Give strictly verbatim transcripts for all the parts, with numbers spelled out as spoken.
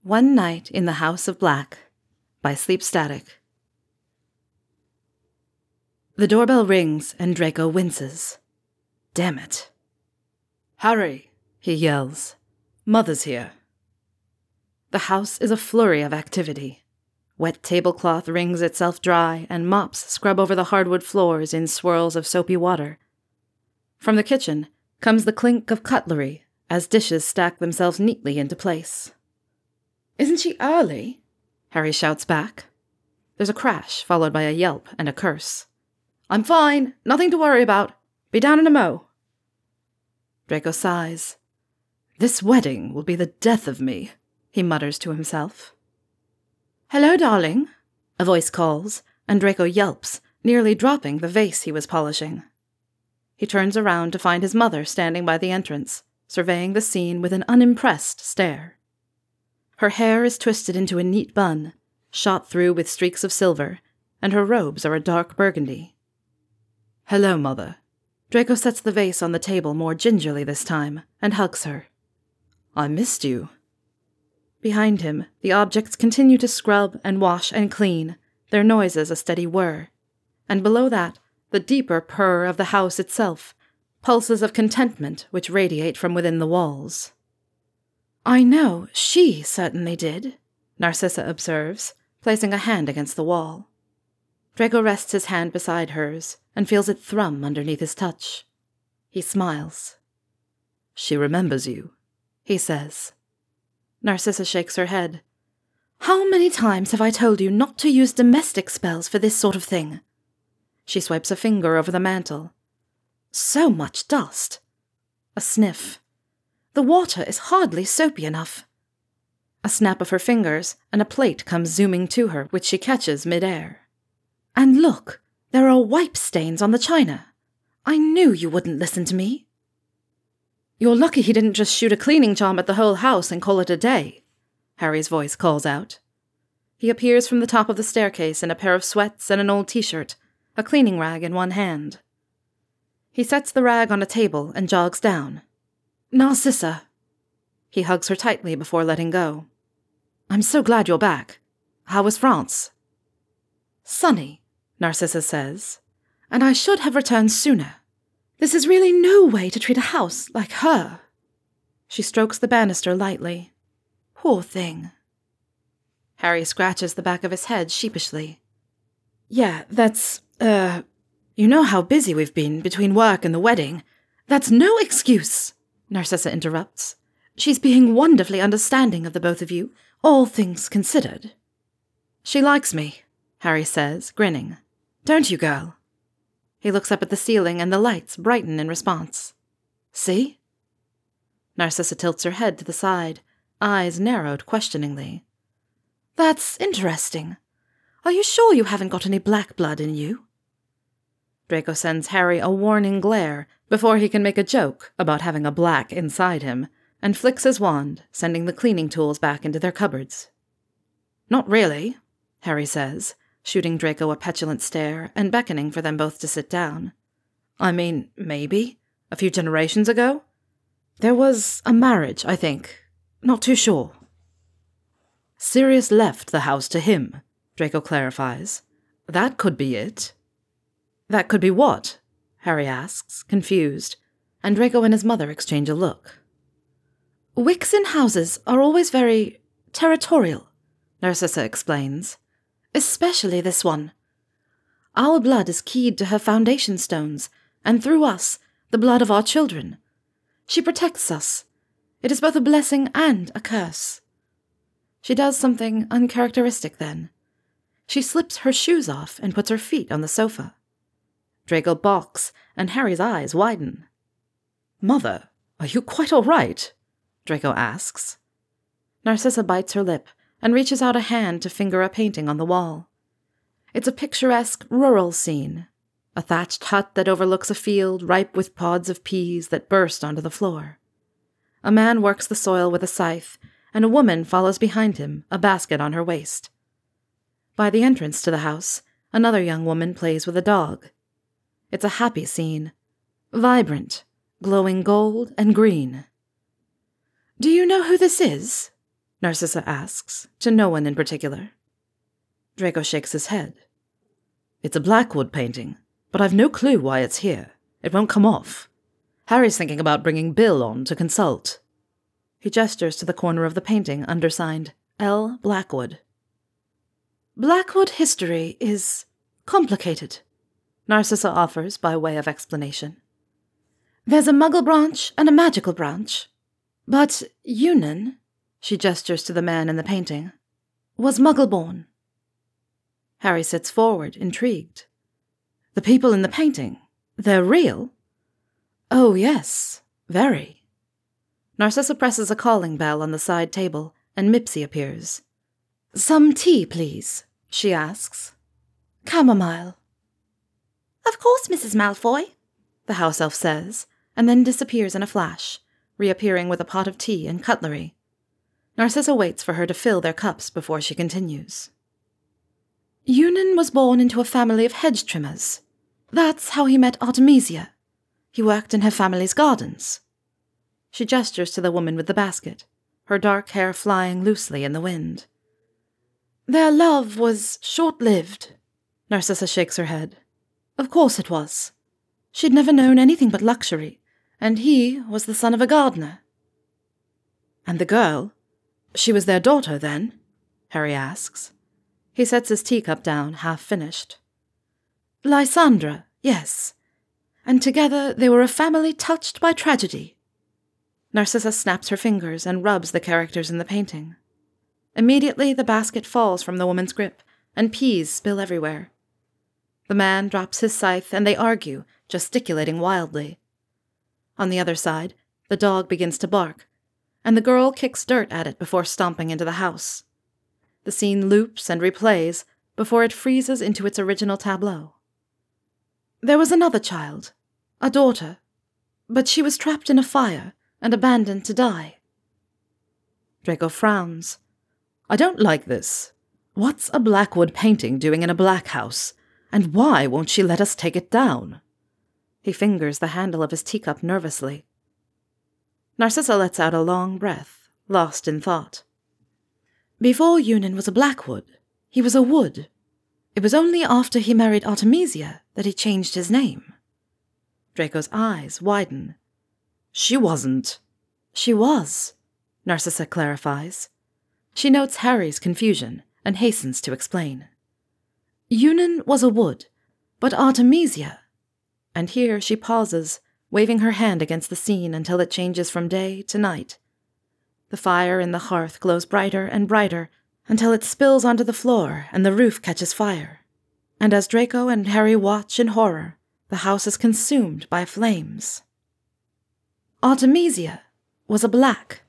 One Night in the House of Black by Sleep Static. The doorbell rings and Draco winces. Damn it. "Harry," he yells. "Mother's here." The house is a flurry of activity. Wet tablecloth wrings itself dry, and mops scrub over the hardwood floors in swirls of soapy water. From the kitchen comes the clink of cutlery as dishes stack themselves neatly into place. "Isn't she early?" Harry shouts back. There's a crash, followed by a yelp and a curse. "I'm fine. Nothing to worry about. Be down in a mo." Draco sighs. "This wedding will be the death of me," he mutters to himself. "Hello, darling," a voice calls, and Draco yelps, nearly dropping the vase he was polishing. He turns around to find his mother standing by the entrance, surveying the scene with an unimpressed stare. Her hair is twisted into a neat bun, shot through with streaks of silver, and her robes are a dark burgundy. "Hello, Mother." Draco sets the vase on the table more gingerly this time, and hugs her. "I missed you." Behind him, the objects continue to scrub and wash and clean, their noises a steady whir. And below that, the deeper purr of the house itself, pulses of contentment which radiate from within the walls. "I know, she certainly did," Narcissa observes, placing a hand against the wall. Draco rests his hand beside hers and feels it thrum underneath his touch. He smiles. "She remembers you," he says. Narcissa shakes her head. "How many times have I told you not to use domestic spells for this sort of thing?" She swipes a finger over the mantel. "So much dust." A sniff. "The water is hardly soapy enough." A snap of her fingers, and a plate comes zooming to her, which she catches mid-air. "And look, there are wipe stains on the china. I knew you wouldn't listen to me." "You're lucky he didn't just shoot a cleaning charm at the whole house and call it a day," Harry's voice calls out. He appears from the top of the staircase in a pair of sweats and an old t-shirt, a cleaning rag in one hand. He sets the rag on a table and jogs down. "Narcissa." He hugs her tightly before letting go. "I'm so glad you're back. How was France?" "Sunny," Narcissa says, "and I should have returned sooner. This is really no way to treat a house like her." She strokes the banister lightly. "Poor thing." Harry scratches the back of his head sheepishly. "Yeah, that's, uh, you know how busy we've been between work and the wedding. That's no excuse," Narcissa interrupts. "She's being wonderfully understanding of the both of you, all things considered." "She likes me," Harry says, grinning. "Don't you, girl?" He looks up at the ceiling and the lights brighten in response. "See?" Narcissa tilts her head to the side, eyes narrowed questioningly. "That's interesting. Are you sure you haven't got any black blood in you?" Draco sends Harry a warning glare before he can make a joke about having a black inside him, and flicks his wand, sending the cleaning tools back into their cupboards. "Not really," Harry says, shooting Draco a petulant stare and beckoning for them both to sit down. "I mean, maybe. A few generations ago? There was a marriage, I think. Not too sure." "Sirius left the house to him," Draco clarifies. "That could be it." "That could be what?" Harry asks, confused, and Draco and his mother exchange a look. "Wicks in houses are always very territorial," Narcissa explains. "Especially this one. Our blood is keyed to her foundation stones, and through us, the blood of our children. She protects us. It is both a blessing and a curse." She does something uncharacteristic then. She slips her shoes off and puts her feet on the sofa. Draco balks, and Harry's eyes widen. "Mother, are you quite all right?" Draco asks. Narcissa bites her lip and reaches out a hand to finger a painting on the wall. It's a picturesque rural scene, a thatched hut that overlooks a field ripe with pods of peas that burst onto the floor. A man works the soil with a scythe, and a woman follows behind him, a basket on her waist. By the entrance to the house, another young woman plays with a dog. It's a happy scene, vibrant, glowing gold and green. "Do you know who this is?" Narcissa asks, to no one in particular. Draco shakes his head. It's a Blackwood painting, but I've no clue why it's here. It won't come off. Harry's thinking about bringing Bill on to consult. He gestures to the corner of the painting undersigned L. Blackwood. Blackwood history is complicated, Narcissa offers by way of explanation. There's a Muggle branch and a magical branch. But Eunan, she gestures to the man in the painting, was Muggle-born. Harry sits forward, intrigued. The people in the painting, they're real? Oh, yes, very. Narcissa presses a calling bell on the side table, and Mipsy appears. Some tea, please, she asks. Chamomile. Of course, Missus Malfoy, the house elf says, and then disappears in a flash, reappearing with a pot of tea and cutlery. Narcissa waits for her to fill their cups before she continues. Eunan was born into a family of hedge trimmers. That's how he met Artemisia. He worked in her family's gardens. She gestures to the woman with the basket, her dark hair flying loosely in the wind. Their love was short-lived. Narcissa shakes her head. Of course it was. She'd never known anything but luxury, and he was the son of a gardener. And the girl? She was their daughter, then? Harry asks. He sets his teacup down, half-finished. Lysandra, yes. And together they were a family touched by tragedy. Narcissa snaps her fingers and rubs the characters in the painting. Immediately the basket falls from the woman's grip, and peas spill everywhere. The man drops his scythe, and they argue, gesticulating wildly. On the other side, the dog begins to bark, and the girl kicks dirt at it before stomping into the house. The scene loops and replays before it freezes into its original tableau. There was another child, a daughter, but she was trapped in a fire and abandoned to die. Draco frowns. I don't like this. What's a Blackwood painting doing in a black house? And why won't she let us take it down? He fingers the handle of his teacup nervously. Narcissa lets out a long breath, lost in thought. Before Eunan was a Blackwood, he was a Wood. It was only after he married Artemisia that he changed his name. Draco's eyes widen. She wasn't. She was, Narcissa clarifies. She notes Harry's confusion and hastens to explain. Eunan was a Wood, but Artemisia... And here she pauses, waving her hand against the scene until it changes from day to night. The fire in the hearth glows brighter and brighter until it spills onto the floor and the roof catches fire. And as Draco and Harry watch in horror, the house is consumed by flames. Artemisia was a black.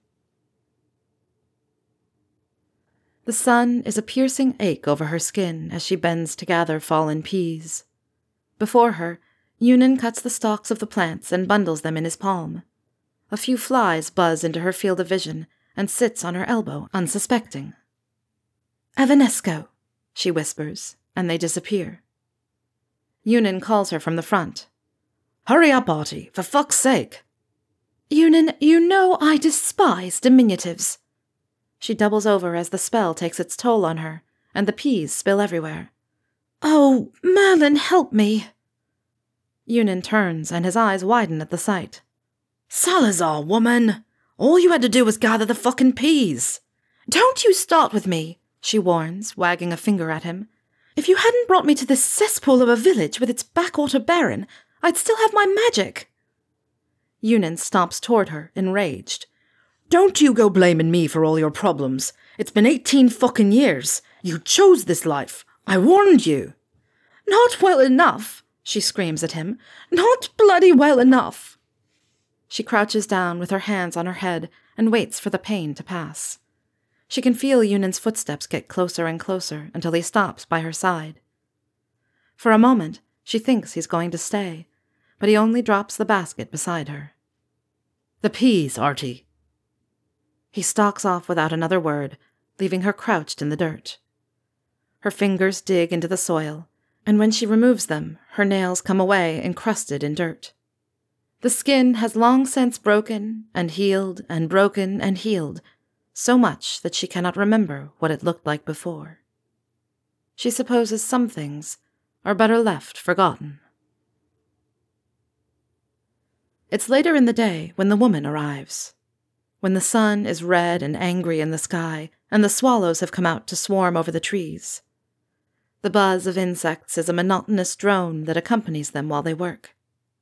The sun is a piercing ache over her skin as she bends to gather fallen peas. Before her, Eunan cuts the stalks of the plants and bundles them in his palm. A few flies buzz into her field of vision and sits on her elbow, unsuspecting. Evanesco, she whispers, and they disappear. Eunan calls her from the front. Hurry up, Artie, for fuck's sake! Eunan, you know I despise diminutives. She doubles over as the spell takes its toll on her, and the peas spill everywhere. Oh, Merlin, help me! Eunan turns, and his eyes widen at the sight. Salazar, woman! All you had to do was gather the fucking peas! Don't you start with me, she warns, wagging a finger at him. If you hadn't brought me to this cesspool of a village with its backwater baron, I'd still have my magic. Eunan stomps toward her, enraged. Don't you go blaming me for all your problems. It's been eighteen fucking years. You chose this life. I warned you. Not well enough, she screams at him. Not bloody well enough. She crouches down with her hands on her head and waits for the pain to pass. She can feel Eunan's footsteps get closer and closer until he stops by her side. For a moment, she thinks he's going to stay, but he only drops the basket beside her. The peas, Artie. He stalks off without another word, leaving her crouched in the dirt. Her fingers dig into the soil, and when she removes them, her nails come away encrusted in dirt. The skin has long since broken and healed and broken and healed, so much that she cannot remember what it looked like before. She supposes some things are better left forgotten. It's later in the day when the woman arrives, when the sun is red and angry in the sky and the swallows have come out to swarm over the trees. The buzz of insects is a monotonous drone that accompanies them while they work.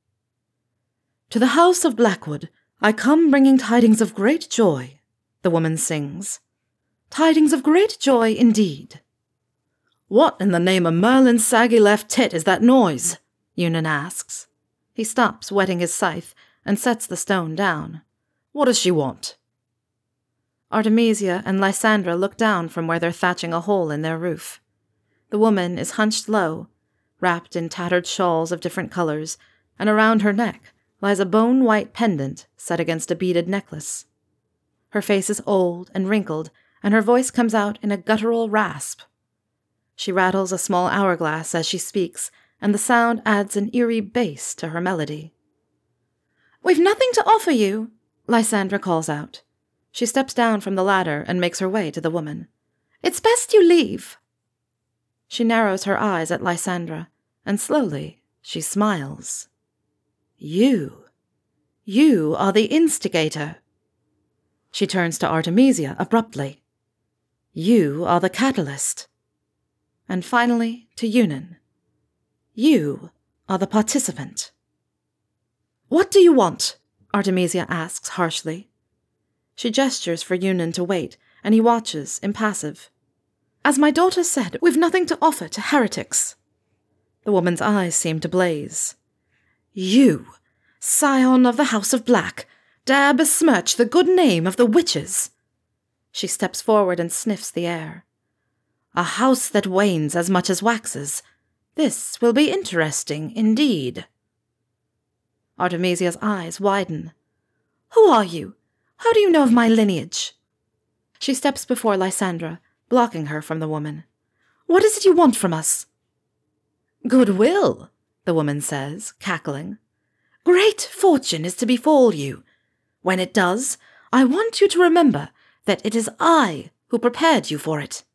"To the house of Blackwood, I come bringing tidings of great joy," the woman sings. "Tidings of great joy indeed." "What in the name of Merlin's saggy left tit is that noise?" Eunan asks. He stops whetting his scythe and sets the stone down. "What does she want?" Artemisia and Lysandra look down from where they're thatching a hole in their roof. The woman is hunched low, wrapped in tattered shawls of different colors, and around her neck lies a bone-white pendant set against a beaded necklace. Her face is old and wrinkled, and her voice comes out in a guttural rasp. She rattles a small hourglass as she speaks, and the sound adds an eerie bass to her melody. "We've nothing to offer you," Lysandra calls out. She steps down from the ladder and makes her way to the woman. "It's best you leave." She narrows her eyes at Lysandra, and slowly she smiles. "You, you are the instigator." She turns to Artemisia abruptly. "You are the catalyst." And finally to Eunan. "You are the participant." "What do you want?" Artemisia asks harshly. She gestures for Eunan to wait, and he watches, impassive. "As my daughter said, we've nothing to offer to heretics." The woman's eyes seem to blaze. "You, scion of the House of Black, dare besmirch the good name of the witches." She steps forward and sniffs the air. "A house that wanes as much as waxes. This will be interesting indeed." Artemisia's eyes widen. "Who are you? How do you know of my lineage?" She steps before Lysandra, blocking her from the woman. "What is it you want from us?" "Goodwill," the woman says, cackling. "Great fortune is to befall you. When it does, I want you to remember that it is I who prepared you for it."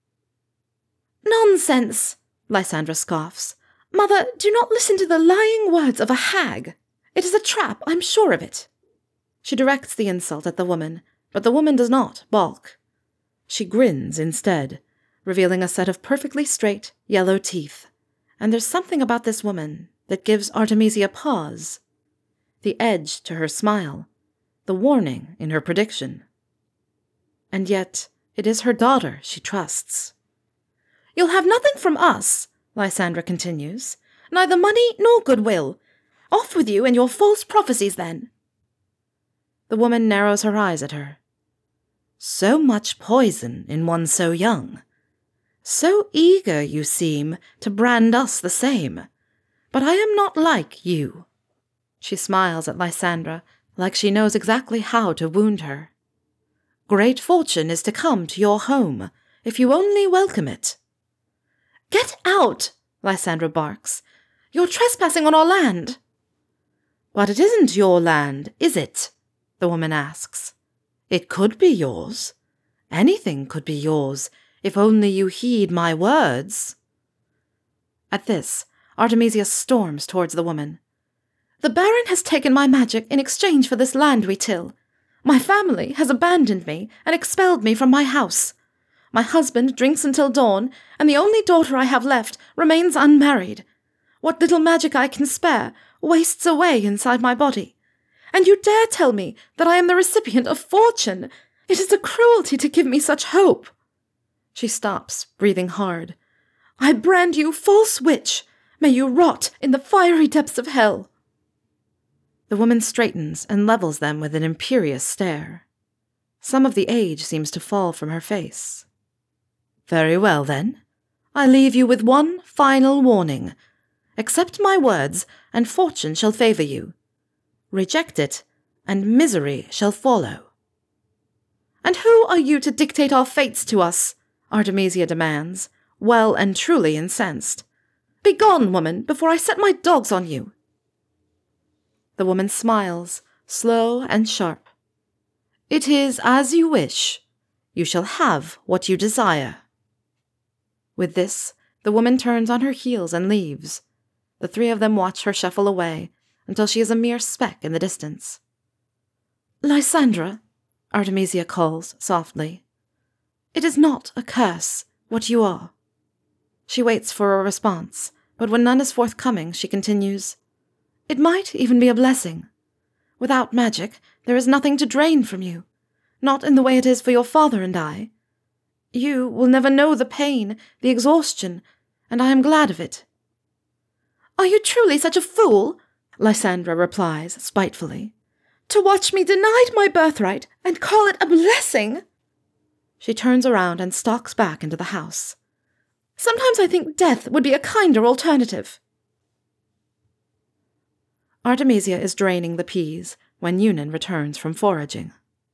"Nonsense," Lysandra scoffs. "Mother, do not listen to the lying words of a hag. It is a trap, I'm sure of it." She directs the insult at the woman, but the woman does not balk. She grins instead, revealing a set of perfectly straight, yellow teeth. And there's something about this woman that gives Artemisia pause. The edge to her smile, the warning in her prediction. And yet it is her daughter she trusts. "You'll have nothing from us," Lysandra continues. "Neither money nor goodwill. Off with you and your false prophecies, then." The woman narrows her eyes at her. "So much poison in one so young. So eager you seem to brand us the same. But I am not like you." She smiles at Lysandra like she knows exactly how to wound her. "Great fortune is to come to your home, if you only welcome it." "Get out!" Lysandra barks. "You're trespassing on our land." "But it isn't your land, is it?" the woman asks. "It could be yours. Anything could be yours, if only you heed my words." At this, Artemisia storms towards the woman. "The Baron has taken my magic in exchange for this land we till. My family has abandoned me and expelled me from my house. My husband drinks until dawn, and the only daughter I have left remains unmarried. What little magic I can spare wastes away inside my body. And you dare tell me that I am the recipient of fortune? It is a cruelty to give me such hope." She stops, breathing hard. "I brand you false witch. May you rot in the fiery depths of hell." The woman straightens and levels them with an imperious stare. Some of the age seems to fall from her face. "Very well, then. I leave you with one final warning. Accept my words, and fortune shall favor you. Reject it, and misery shall follow." "And who are you to dictate our fates to us?" Artemisia demands, well and truly incensed. "Begone, woman, before I set my dogs on you." The woman smiles, slow and sharp. "It is as you wish. You shall have what you desire." With this, the woman turns on her heels and leaves. The three of them watch her shuffle away until she is a mere speck in the distance. "Lysandra," Artemisia calls softly. "It is not a curse, what you are." She waits for a response, but when none is forthcoming, she continues, "It might even be a blessing. Without magic, there is nothing to drain from you, not in the way it is for your father and I. You will never know the pain, the exhaustion, and I am glad of it." "Are you truly such a fool?" Lysandra replies spitefully. "To watch me denied my birthright and call it a blessing?" She turns around and stalks back into the house. "Sometimes I think death would be a kinder alternative." Artemisia is draining the peas when Eunan returns from foraging.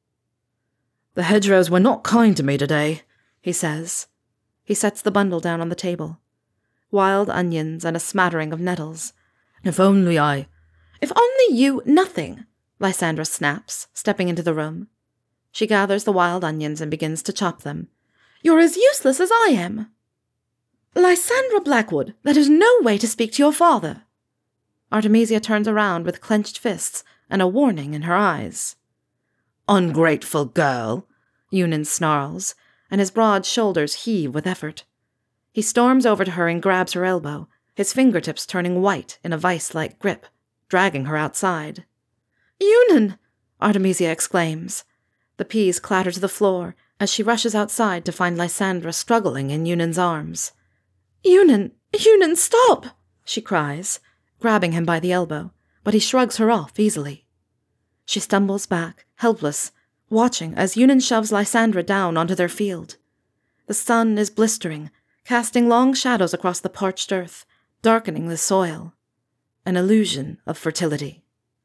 "The hedgerows were not kind to me today," he says. He sets the bundle down on the table. Wild onions and a smattering of nettles. "If only I—" "If only you nothing," Lysandra snaps, stepping into the room. She gathers the wild onions and begins to chop them. "You're as useless as I am." "Lysandra Blackwood, that is no way to speak to your father." Artemisia turns around with clenched fists and a warning in her eyes. "Ungrateful girl," Eunan snarls, and his broad shoulders heave with effort. He storms over to her and grabs her elbow, his fingertips turning white in a vice-like grip, dragging her outside. "Eunan!" Artemisia exclaims. The peas clatter to the floor as she rushes outside to find Lysandra struggling in Eunan's arms. "Eunan! Eunan, stop!" she cries, grabbing him by the elbow, but he shrugs her off easily. She stumbles back, helpless, watching as Eunan shoves Lysandra down onto their field. The sun is blistering, casting long shadows across the parched earth, darkening the soil. An illusion of fertility.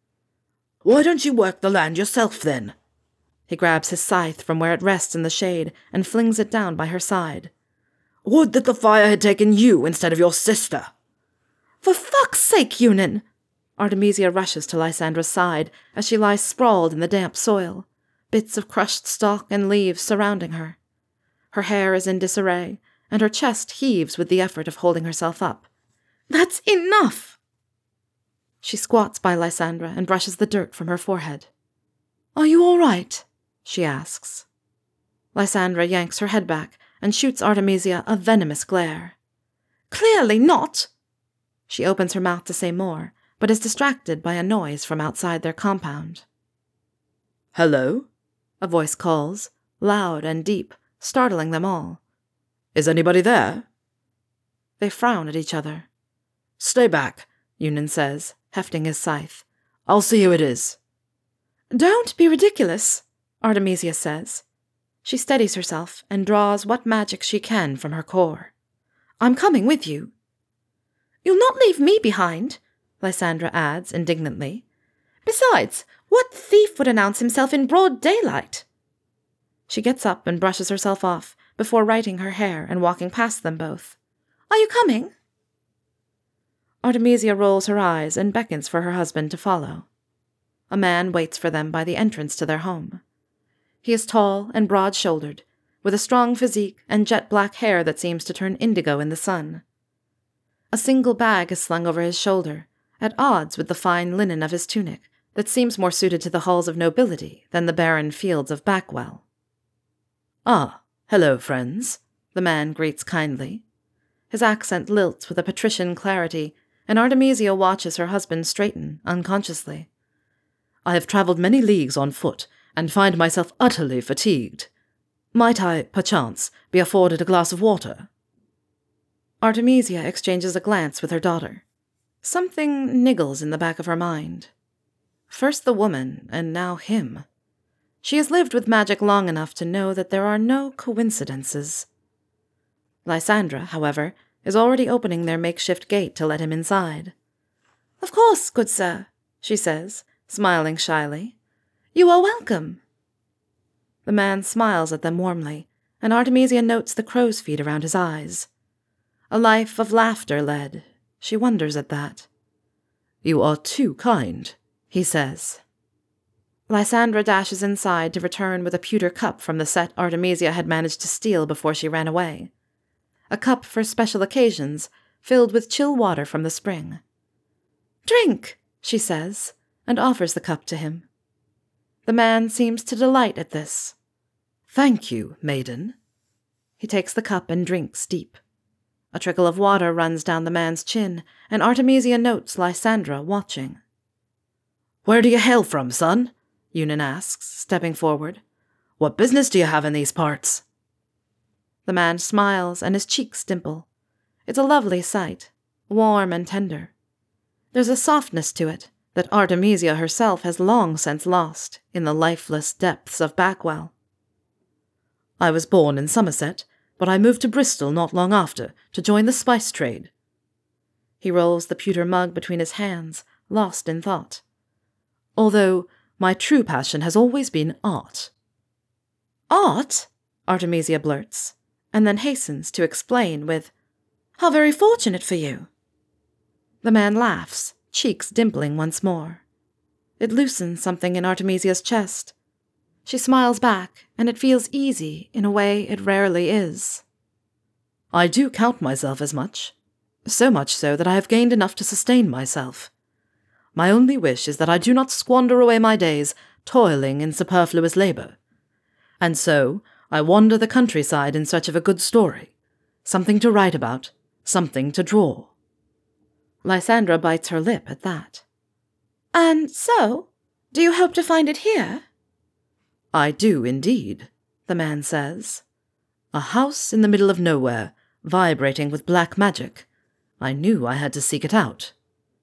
"Why don't you work the land yourself, then?" He grabs his scythe from where it rests in the shade and flings it down by her side. "Would that the fire had taken you instead of your sister!" "For fuck's sake, Eunan!" Artemisia rushes to Lysandra's side as she lies sprawled in the damp soil, bits of crushed stalk and leaves surrounding her. Her hair is in disarray, and her chest heaves with the effort of holding herself up. "That's enough!" She squats by Lysandra and brushes the dirt from her forehead. "Are you all right?" she asks. Lysandra yanks her head back and shoots Artemisia a venomous glare. "Clearly not!" She opens her mouth to say more, but is distracted by a noise from outside their compound. "Hello?" a voice calls, loud and deep, startling them all. "Is anybody there?" They frown at each other. "Stay back," Eunan says, hefting his scythe. "I'll see who it is." "Don't be ridiculous," Artemisia says. She steadies herself and draws what magic she can from her core. "I'm coming with you." "You'll not leave me behind," Lysandra adds indignantly. "Besides, what thief would announce himself in broad daylight?" She gets up and brushes herself off before righting her hair and walking past them both. "Are you coming?" Artemisia rolls her eyes and beckons for her husband to follow. A man waits for them by the entrance to their home. He is tall and broad-shouldered, with a strong physique and jet-black hair that seems to turn indigo in the sun. A single bag is slung over his shoulder, at odds with the fine linen of his tunic that seems more suited to the halls of nobility than the barren fields of Backwell. "Ah, hello, friends," the man greets kindly. His accent lilts with a patrician clarity, and Artemisia watches her husband straighten unconsciously. "I have travelled many leagues on foot, and find myself utterly fatigued. Might I, perchance, be afforded a glass of water?" Artemisia exchanges a glance with her daughter. Something niggles in the back of her mind. First the woman, and now him. She has lived with magic long enough to know that there are no coincidences. Lysandra, however, is already opening their makeshift gate to let him inside. "Of course, good sir," she says, smiling shyly. "You are welcome." The man smiles at them warmly, and Artemisia notes the crow's feet around his eyes. A life of laughter led. She wonders at that. "You are too kind," he says. Lysandra dashes inside to return with a pewter cup from the set Artemisia had managed to steal before she ran away. A cup for special occasions, filled with chill water from the spring. "Drink," she says, and offers the cup to him. The man seems to delight at this. "Thank you, maiden." He takes the cup and drinks deep. A trickle of water runs down the man's chin, and Artemisia notes Lysandra watching. "Where do you hail from, son?" Eunan asks, stepping forward. "What business do you have in these parts?" The man smiles, and his cheeks dimple. It's a lovely sight, warm and tender. There's a softness to it that Artemisia herself has long since lost in the lifeless depths of Backwell. "I was born in Somerset, but I moved to Bristol not long after to join the spice trade." He rolls the pewter mug between his hands, lost in thought. "Although my true passion has always been art." "Art?" Artemisia blurts, and then hastens to explain with, "How very fortunate for you." The man laughs, cheeks dimpling once more. It loosens something in Artemisia's chest. She smiles back, and it feels easy in a way it rarely is. "I do count myself as much, so much so that I have gained enough to sustain myself. My only wish is that I do not squander away my days toiling in superfluous labor. And so I wander the countryside in search of a good story, something to write about, something to draw." Lysandra bites her lip at that. "And so, do you hope to find it here?" "I do indeed," the man says. "A house in the middle of nowhere, vibrating with black magic. I knew I had to seek it out."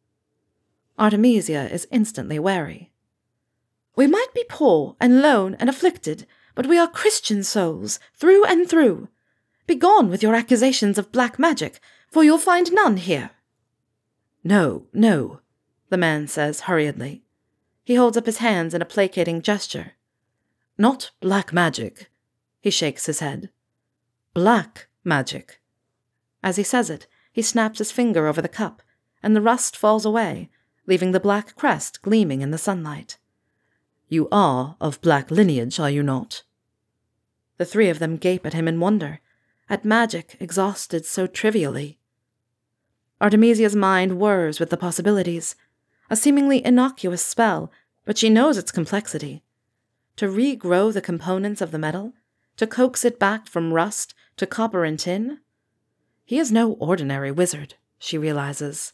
Artemisia is instantly wary. "We might be poor and lone and afflicted, but we are Christian souls, through and through. Begone with your accusations of black magic, for you'll find none here." "No, no," the man says hurriedly. He holds up his hands in a placating gesture. "Not black magic." He shakes his head. "Black magic." As he says it, he snaps his finger over the cup, and the rust falls away, leaving the black crest gleaming in the sunlight. "You are of black lineage, are you not?" The three of them gape at him in wonder, at magic exhausted so trivially. Artemisia's mind whirs with the possibilities. A seemingly innocuous spell, but she knows its complexity. To regrow the components of the metal, to coax it back from rust to copper and tin? He is no ordinary wizard, she realizes.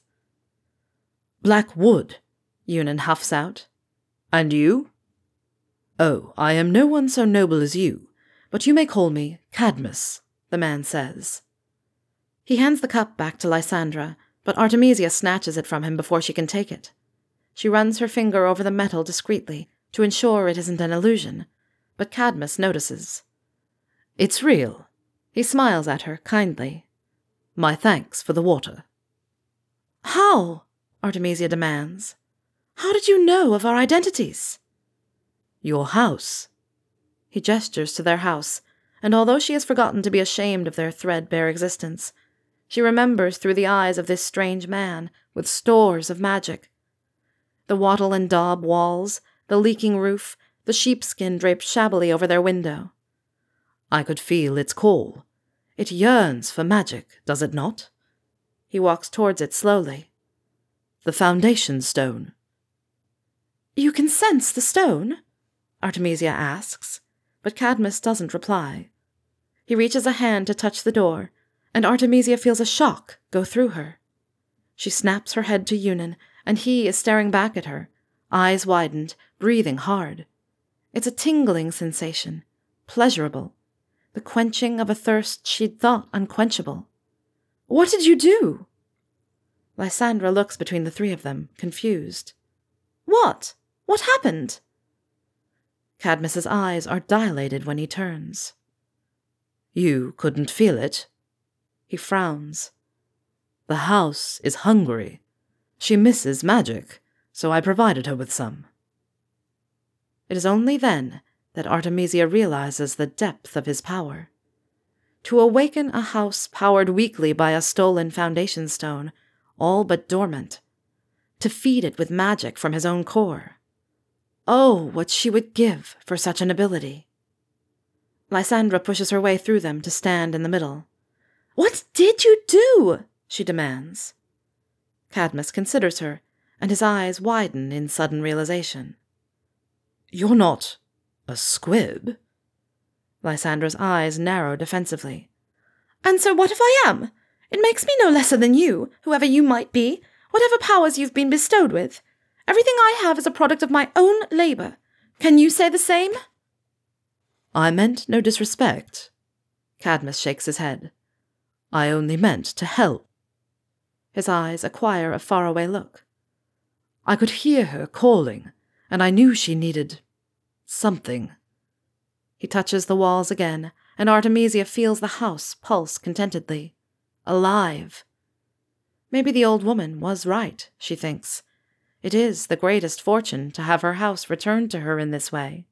"Black wood," Eunan huffs out. "And you?" "Oh, I am no one so noble as you, but you may call me Cadmus," the man says. He hands the cup back to Lysandra, but Artemisia snatches it from him before she can take it. She runs her finger over the metal discreetly to ensure it isn't an illusion, but Cadmus notices. "It's real." He smiles at her kindly. "My thanks for the water." "How?" Artemisia demands. "How did you know of our identities?" "Your house." He gestures to their house, and although she has forgotten to be ashamed of their threadbare existence, she remembers through the eyes of this strange man with stores of magic. The wattle and daub walls, the leaking roof, the sheepskin draped shabbily over their window. I could feel its call. It yearns for magic, does it not? He walks towards it slowly. The foundation stone. "You can sense the stone?" Artemisia asks, but Cadmus doesn't reply. He reaches a hand to touch the door, and Artemisia feels a shock go through her. She snaps her head to Eunan, and he is staring back at her, eyes widened, breathing hard. It's a tingling sensation, pleasurable, the quenching of a thirst she'd thought unquenchable. "What did you do?" Lysandra looks between the three of them, confused. "What? What happened?" Cadmus's eyes are dilated when he turns. "You couldn't feel it?" He frowns. "The house is hungry. She misses magic, so I provided her with some." It is only then that Artemisia realizes the depth of his power. To awaken a house powered weakly by a stolen foundation stone, all but dormant. To feed it with magic from his own core. Oh, what she would give for such an ability. Lysandra pushes her way through them to stand in the middle. "What did you do?" she demands. Cadmus considers her, and his eyes widen in sudden realization. "You're not a squib?" Lysandra's eyes narrow defensively. "And so what if I am? It makes me no lesser than you, whoever you might be, whatever powers you've been bestowed with. Everything I have is a product of my own labor. Can you say the same?" "I meant no disrespect." Cadmus shakes his head. "I only meant to help." His eyes acquire a faraway look. "I could hear her calling, and I knew she needed something." He touches the walls again, and Artemisia feels the house pulse contentedly. Alive. Maybe the old woman was right, she thinks. It is the greatest fortune to have her house returned to her in this way.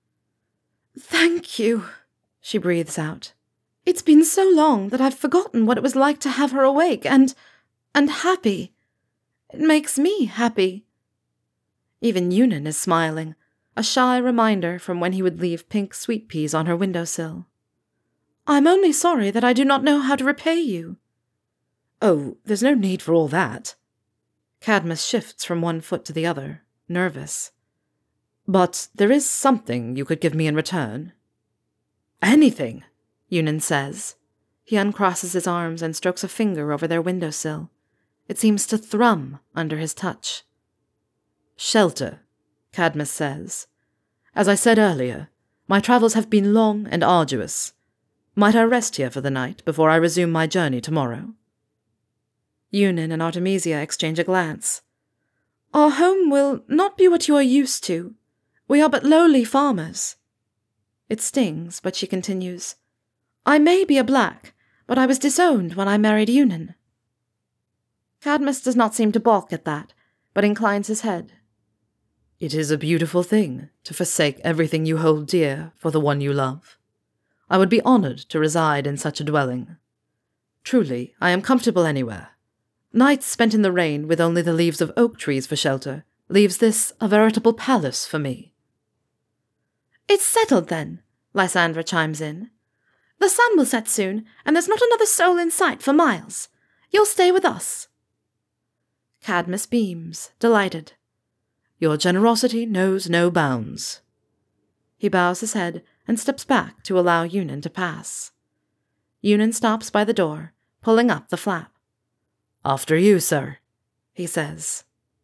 "Thank you," she breathes out. "It's been so long that I've forgotten what it was like to have her awake and... and happy. It makes me happy." Even Eunan is smiling, a shy reminder from when he would leave pink sweet peas on her windowsill. "I'm only sorry that I do not know how to repay you." "Oh, there's no need for all that." Cadmus shifts from one foot to the other, nervous. "But there is something you could give me in return." "Anything," Eunan says. He uncrosses his arms and strokes a finger over their windowsill. It seems to thrum under his touch. "Shelter," Cadmus says. "As I said earlier, my travels have been long and arduous. Might I rest here for the night before I resume my journey tomorrow?" Eunan and Artemisia exchange a glance. "Our home will not be what you are used to. We are but lowly farmers." It stings, but she continues. "I may be a black, but I was disowned when I married Eunan." Cadmus does not seem to balk at that, but inclines his head. "It is a beautiful thing to forsake everything you hold dear for the one you love. I would be honored to reside in such a dwelling. Truly, I am comfortable anywhere. Nights spent in the rain with only the leaves of oak trees for shelter leaves this a veritable palace for me." "It's settled, then," Lysandra chimes in. "The sun will set soon, and there's not another soul in sight for miles. You'll stay with us." Cadmus beams, delighted. "Your generosity knows no bounds." He bows his head and steps back to allow Eunan to pass. Eunan stops by the door, pulling up the flap. "After you, sir," he says.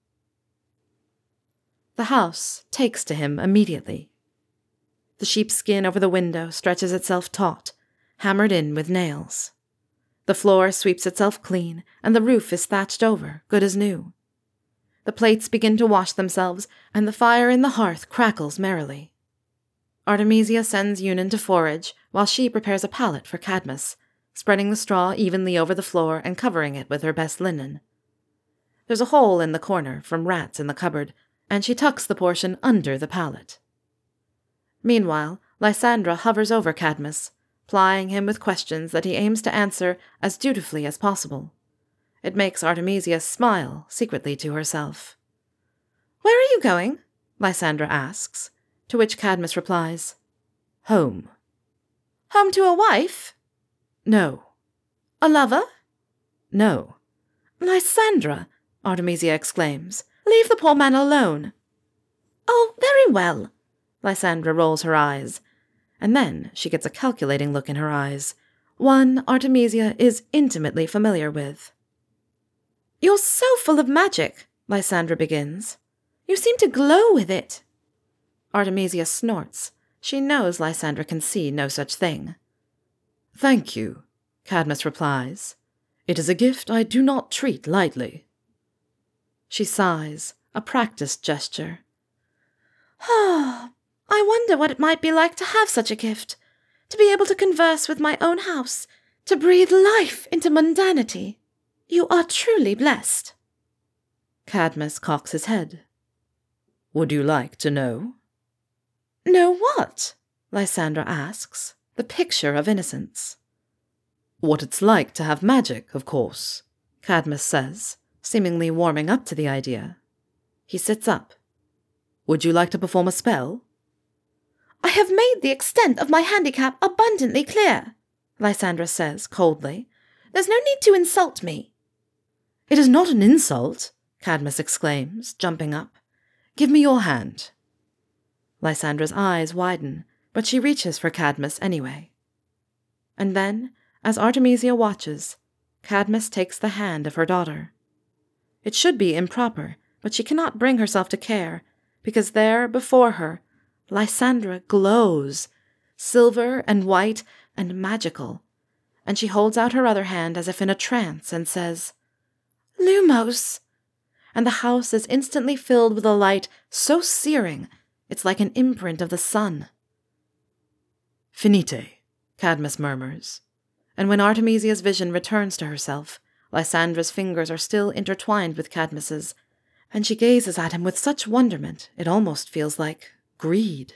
The house takes to him immediately. The sheepskin over the window stretches itself taut, hammered in with nails. The floor sweeps itself clean, and the roof is thatched over, good as new. The plates begin to wash themselves, and the fire in the hearth crackles merrily. Artemisia sends Eunan to forage, while she prepares a pallet for Cadmus, spreading the straw evenly over the floor and covering it with her best linen. There's a hole in the corner from rats in the cupboard, and she tucks the portion under the pallet. Meanwhile, Lysandra hovers over Cadmus, plying him with questions that he aims to answer as dutifully as possible. It makes Artemisia smile secretly to herself. "Where are you going?" Lysandra asks, to which Cadmus replies, "Home." "Home to a wife?" "No." "A lover?" "No." "Lysandra," Artemisia exclaims, "leave the poor man alone." "Oh, very well." Lysandra rolls her eyes, and then she gets a calculating look in her eyes, one Artemisia is intimately familiar with. "You're so full of magic," Lysandra begins. "You seem to glow with it." Artemisia snorts. She knows Lysandra can see no such thing. "Thank you," Cadmus replies. "It is a gift I do not treat lightly." She sighs, a practiced gesture. "Ah, I wonder what it might be like to have such a gift, to be able to converse with my own house, to breathe life into mundanity. You are truly blessed." Cadmus cocks his head. "Would you like to know?" "Know what?" Lysandra asks, the picture of innocence. "What it's like to have magic, of course," Cadmus says, seemingly warming up to the idea. He sits up. Would you like to perform a spell? I have made the extent of my handicap abundantly clear, Lysandra says coldly. There's no need to insult me. It is not an insult, Cadmus exclaims, jumping up. Give me your hand. Lysandra's eyes widen, but she reaches for Cadmus anyway. And then, as Artemisia watches, Cadmus takes the hand of her daughter. It should be improper, but she cannot bring herself to care, because there, before her, Lysandra glows, silver and white and magical, and she holds out her other hand as if in a trance and says, Lumos! And the house is instantly filled with a light so searing, it's like an imprint of the sun. Finite, Cadmus murmurs, and when Artemisia's vision returns to herself, Lysandra's fingers are still intertwined with Cadmus's, and she gazes at him with such wonderment it almost feels like greed.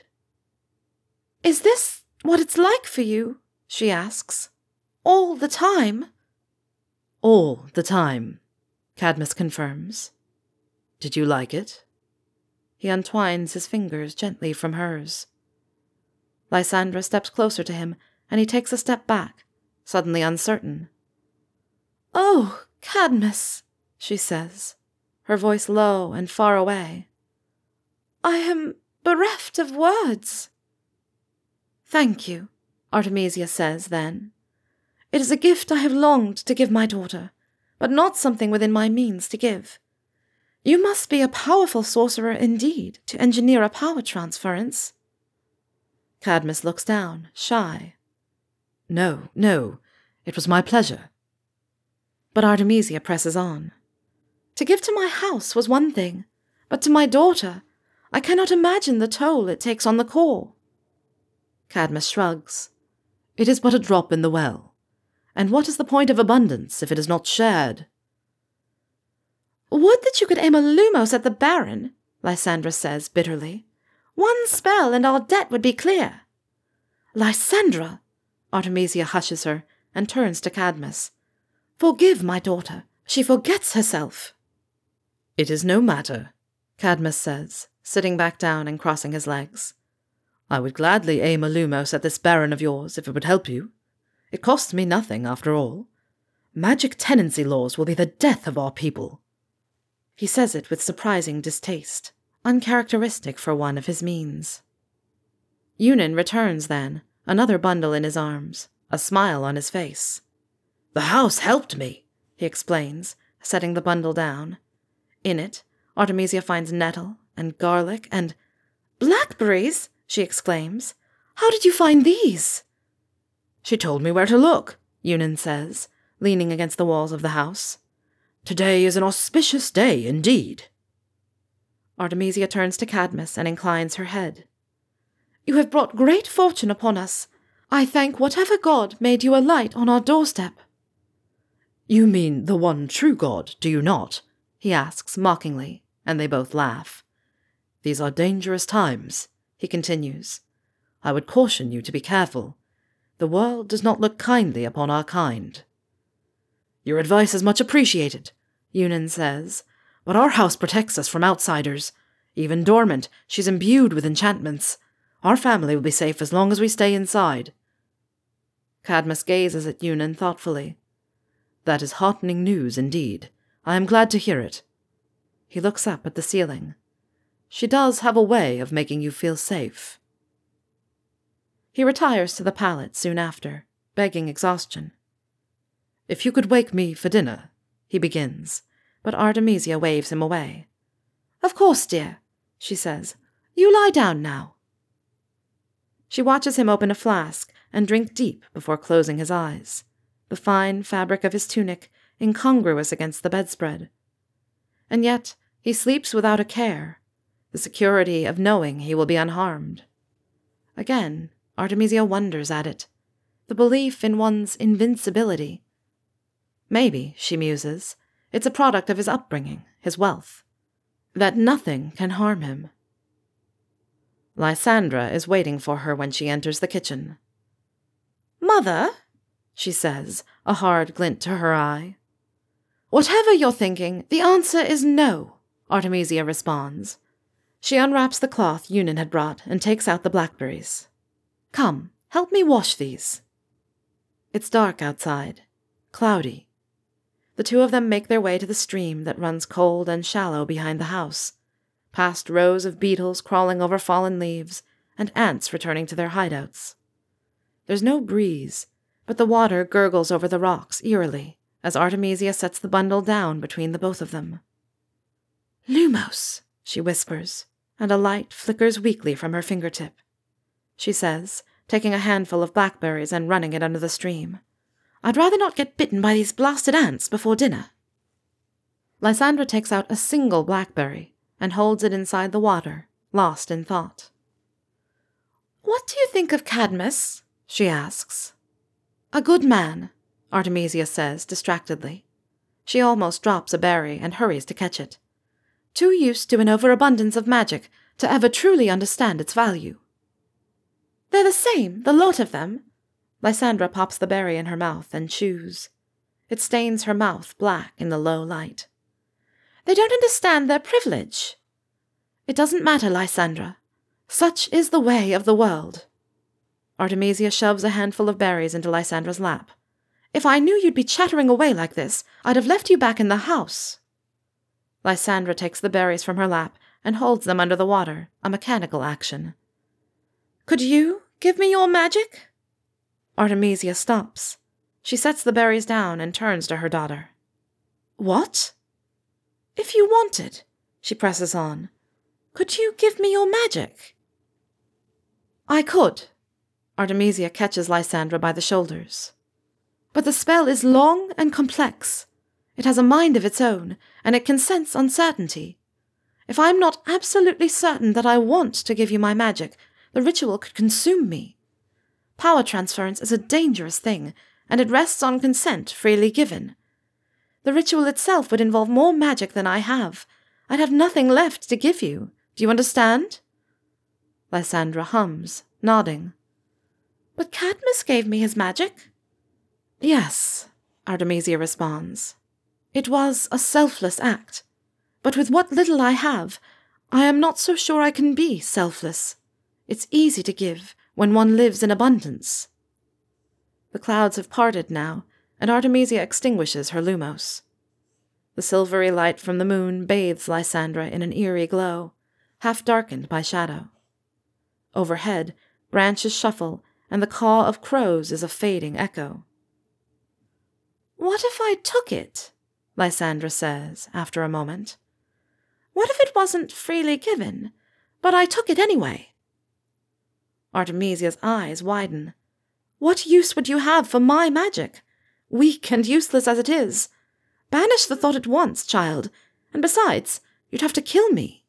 Is this what it's like for you? She asks. All the time? All the time, Cadmus confirms. Did you like it? He untwines his fingers gently from hers. Lysandra steps closer to him, and he takes a step back, suddenly uncertain. Oh, Cadmus, she says, her voice low and far away. I am bereft of words. Thank you, Artemisia says then. It is a gift I have longed to give my daughter, but not something within my means to give. You must be a powerful sorcerer indeed to engineer a power transference. Cadmus looks down, shy. No, no, it was my pleasure. But Artemisia presses on. To give to my house was one thing, but to my daughter, I cannot imagine the toll it takes on the core. Cadmus shrugs. It is but a drop in the well. And what is the point of abundance if it is not shared? Would that you could aim a Lumos at the Baron, Lysandra says bitterly. One spell and our debt would be clear. Lysandra! Artemisia hushes her and turns to Cadmus. Forgive my daughter. She forgets herself. It is no matter, Cadmus says, sitting back down and crossing his legs. I would gladly aim a Lumos at this Baron of yours if it would help you. It costs me nothing, after all. Magic tenancy laws will be the death of our people. He says it with surprising distaste, uncharacteristic for one of his means. Eunan returns then, another bundle in his arms, a smile on his face. The house helped me, he explains, setting the bundle down. In it, Artemisia finds nettle and garlic and... Blackberries, she exclaims. How did you find these? She told me where to look, Eunan says, leaning against the walls of the house. Today is an auspicious day indeed. Artemisia turns to Cadmus and inclines her head. You have brought great fortune upon us. I thank whatever god made you a light on our doorstep. You mean the one true god, do you not? He asks mockingly, and they both laugh. These are dangerous times, he continues. I would caution you to be careful. The world does not look kindly upon our kind. Your advice is much appreciated, Eunan says, but our house protects us from outsiders. Even dormant, she's imbued with enchantments. Our family will be safe as long as we stay inside. Cadmus gazes at Eunan thoughtfully. That is heartening news indeed. I am glad to hear it. He looks up at the ceiling. She does have a way of making you feel safe. He retires to the pallet soon after, begging exhaustion. If you could wake me for dinner, he begins, but Artemisia waves him away. Of course, dear, she says. You lie down now. She watches him open a flask and drink deep before closing his eyes, the fine fabric of his tunic incongruous against the bedspread. And yet he sleeps without a care, the security of knowing he will be unharmed. Again, Artemisia wonders at it, the belief in one's invincibility. Maybe, she muses, it's a product of his upbringing, his wealth, that nothing can harm him. Lysandra is waiting for her when she enters the kitchen. Mother, she says, a hard glint to her eye. Whatever you're thinking, the answer is no, Artemisia responds. She unwraps the cloth Yunin had brought and takes out the blackberries. Come, help me wash these. It's dark outside, cloudy. The two of them make their way to the stream that runs cold and shallow behind the house, past rows of beetles crawling over fallen leaves and ants returning to their hideouts. There's no breeze, but the water gurgles over the rocks eerily as Artemisia sets the bundle down between the both of them. Lumos, she whispers, and a light flickers weakly from her fingertip. She says, taking a handful of blackberries and running it under the stream. I'd rather not get bitten by these blasted ants before dinner. Lysandra takes out a single blackberry and holds it inside the water, lost in thought. What do you think of Cadmus? She asks. A good man, Artemisia says distractedly. She almost drops a berry and hurries to catch it. Too used to an overabundance of magic to ever truly understand its value. They're the same, the lot of them. Lysandra pops the berry in her mouth and chews. It stains her mouth black in the low light. They don't understand their privilege. It doesn't matter, Lysandra. Such is the way of the world. Artemisia shoves a handful of berries into Lysandra's lap. If I knew you'd be chattering away like this, I'd have left you back in the house. Lysandra takes the berries from her lap and holds them under the water, a mechanical action. Could you give me your magic? Artemisia stops. She sets the berries down and turns to her daughter. What? If you wanted, she presses on, could you give me your magic? I could. Artemisia catches Lysandra by the shoulders. But the spell is long and complex. It has a mind of its own, and it can sense uncertainty. If I am not absolutely certain that I want to give you my magic, the ritual could consume me. Power transference is a dangerous thing, and it rests on consent freely given. The ritual itself would involve more magic than I have. I'd have nothing left to give you. Do you understand? Lysandra hums, nodding. But Cadmus gave me his magic. Yes, Artemisia responds. It was a selfless act. But with what little I have, I am not so sure I can be selfless. It's easy to give when one lives in abundance. The clouds have parted now, and Artemisia extinguishes her lumos. The silvery light from the moon bathes Lysandra in an eerie glow, half darkened by shadow. Overhead, branches shuffle, and the caw of crows is a fading echo. What if I took it? Lysandra says, after a moment. What if it wasn't freely given, but I took it anyway? Artemisia's eyes widen. What use would you have for my magic? Weak and useless as it is. Banish the thought at once, child, and besides, you'd have to kill me.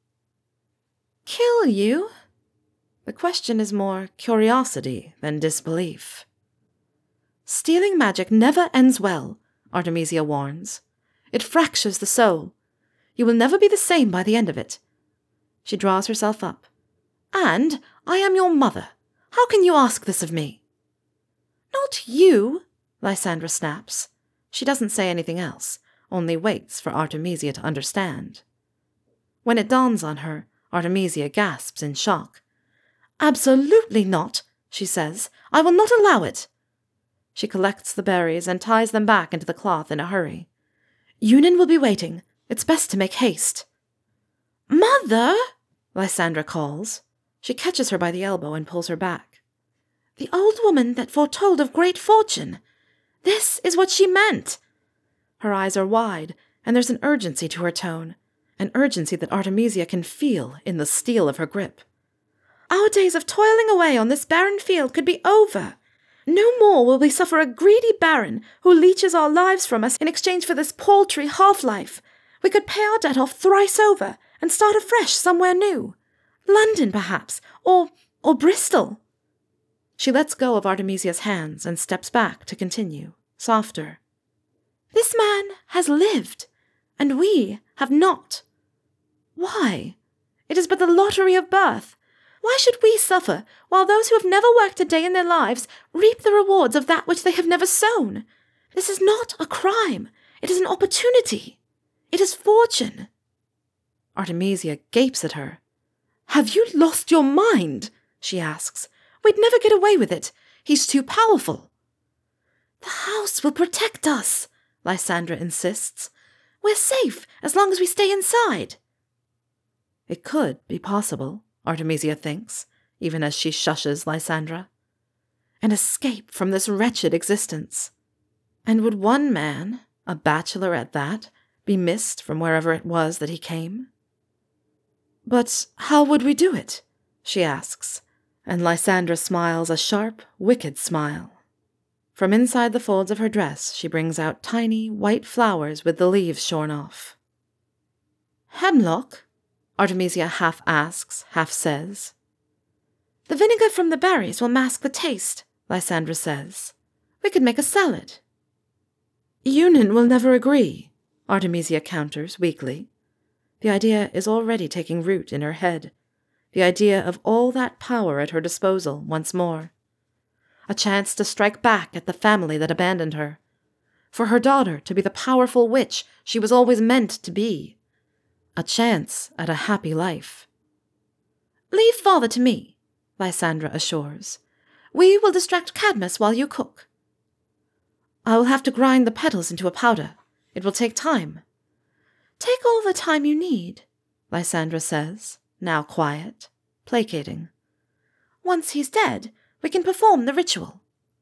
Kill you? The question is more curiosity than disbelief. Stealing magic never ends well, Artemisia warns. It fractures the soul. You will never be the same by the end of it. She draws herself up. And I am your mother. How can you ask this of me? Not you, Lysandra snaps. She doesn't say anything else, only waits for Artemisia to understand. When it dawns on her, Artemisia gasps in shock. Absolutely not, she says. I will not allow it. She collects the berries and ties them back into the cloth in a hurry. Yunin will be waiting. It's best to make haste. Mother, Lysandra calls. She catches her by the elbow and pulls her back. The old woman that foretold of great fortune. This is what she meant. Her eyes are wide, and there's an urgency to her tone, an urgency that Artemisia can feel in the steel of her grip. Our days of toiling away on this barren field could be over. No more will we suffer a greedy baron who leeches our lives from us in exchange for this paltry half-life. We could pay our debt off thrice over and start afresh somewhere new. London, perhaps, or or Bristol. She lets go of Artemisia's hands and steps back to continue, softer. This man has lived, and we have not. Why? It is but the lottery of birth. Why should we suffer, while those who have never worked a day in their lives reap the rewards of that which they have never sown? This is not a crime. It is an opportunity. It is fortune. Artemisia gapes at her. "Have you lost your mind?" she asks. "We'd never get away with it. He's too powerful." "The house will protect us," Lysandra insists. "We're safe as long as we stay inside." It could be possible, Artemisia thinks, even as she shushes Lysandra. An escape from this wretched existence. And would one man, a bachelor at that, be missed from wherever it was that he came? "But how would we do it?" she asks, and Lysandra smiles a sharp, wicked smile. From inside the folds of her dress she brings out tiny, white flowers with the leaves shorn off. "Hemlock?" Artemisia half asks, half says. "The vinegar from the berries will mask the taste," Lysandra says. "We could make a salad." "Eunan will never agree," Artemisia counters weakly. The idea is already taking root in her head. The idea of all that power at her disposal once more. A chance to strike back at the family that abandoned her. For her daughter to be the powerful witch she was always meant to be. A chance at a happy life. "Leave father to me," Lysandra assures. "We will distract Cadmus while you cook." "I will have to grind the petals into a powder. It will take time." "Take all the time you need," Lysandra says, now quiet, placating. "Once he's dead, we can perform the ritual."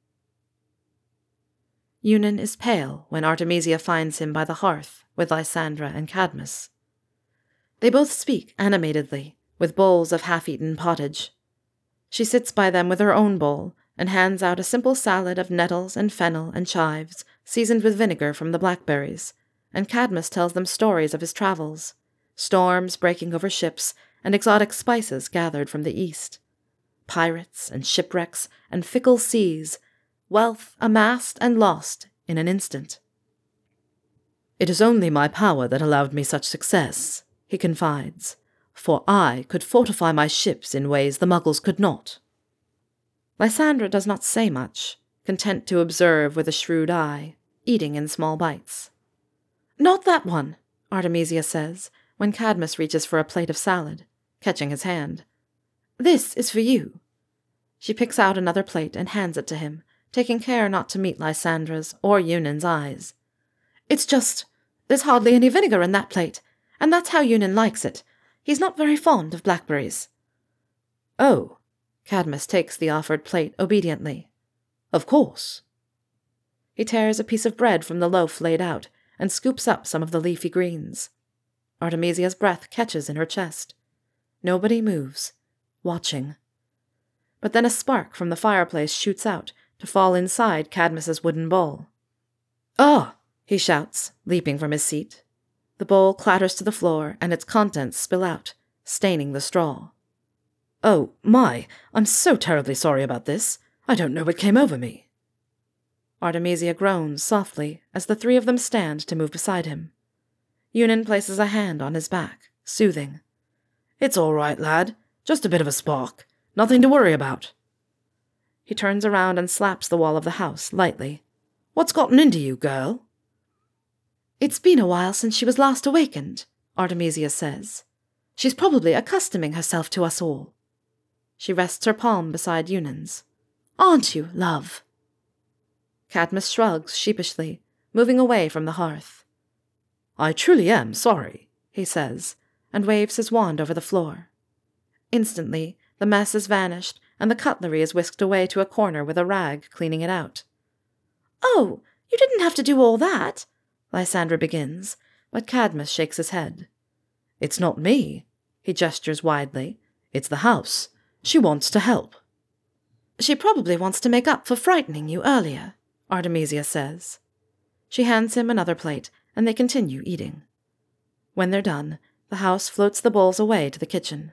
Eunan is pale when Artemisia finds him by the hearth with Lysandra and Cadmus. They both speak animatedly, with bowls of half-eaten pottage. She sits by them with her own bowl and hands out a simple salad of nettles and fennel and chives, seasoned with vinegar from the blackberries, and Cadmus tells them stories of his travels, storms breaking over ships and exotic spices gathered from the east, pirates and shipwrecks and fickle seas, wealth amassed and lost in an instant. "It is only my power that allowed me such success," he confides, "for I could fortify my ships in ways the Muggles could not." Lysandra does not say much, content to observe with a shrewd eye, eating in small bites. "Not that one," Artemisia says, when Cadmus reaches for a plate of salad, catching his hand. "This is for you." She picks out another plate and hands it to him, taking care not to meet Lysandra's or Eunan's eyes. "It's just, there's hardly any vinegar in that plate, and that's how Eunan likes it. He's not very fond of blackberries." "Oh," Cadmus takes the offered plate obediently. "Of course." He tears a piece of bread from the loaf laid out and scoops up some of the leafy greens. Artemisia's breath catches in her chest. Nobody moves, watching. But then a spark from the fireplace shoots out to fall inside Cadmus's wooden bowl. "Ah!" he shouts, leaping from his seat. The bowl clatters to the floor, and its contents spill out, staining the straw. "Oh, my! I'm so terribly sorry about this. I don't know what came over me." Artemisia groans softly as the three of them stand to move beside him. Eunan places a hand on his back, soothing. "It's all right, lad. Just a bit of a spark. Nothing to worry about." He turns around and slaps the wall of the house lightly. "What's gotten into you, girl?" "It's been a while since she was last awakened," Artemisia says. "She's probably accustoming herself to us all." She rests her palm beside Eunan's. "Aren't you, love?" Cadmus shrugs sheepishly, moving away from the hearth. "I truly am sorry," he says, and waves his wand over the floor. Instantly, the mess is vanished, and the cutlery is whisked away to a corner with a rag cleaning it out. "Oh, you didn't have to do all that," Lysandra begins, but Cadmus shakes his head. "It's not me," he gestures widely. "It's the house. She wants to help." "She probably wants to make up for frightening you earlier," Artemisia says. She hands him another plate, and they continue eating. When they're done, the house floats the bowls away to the kitchen.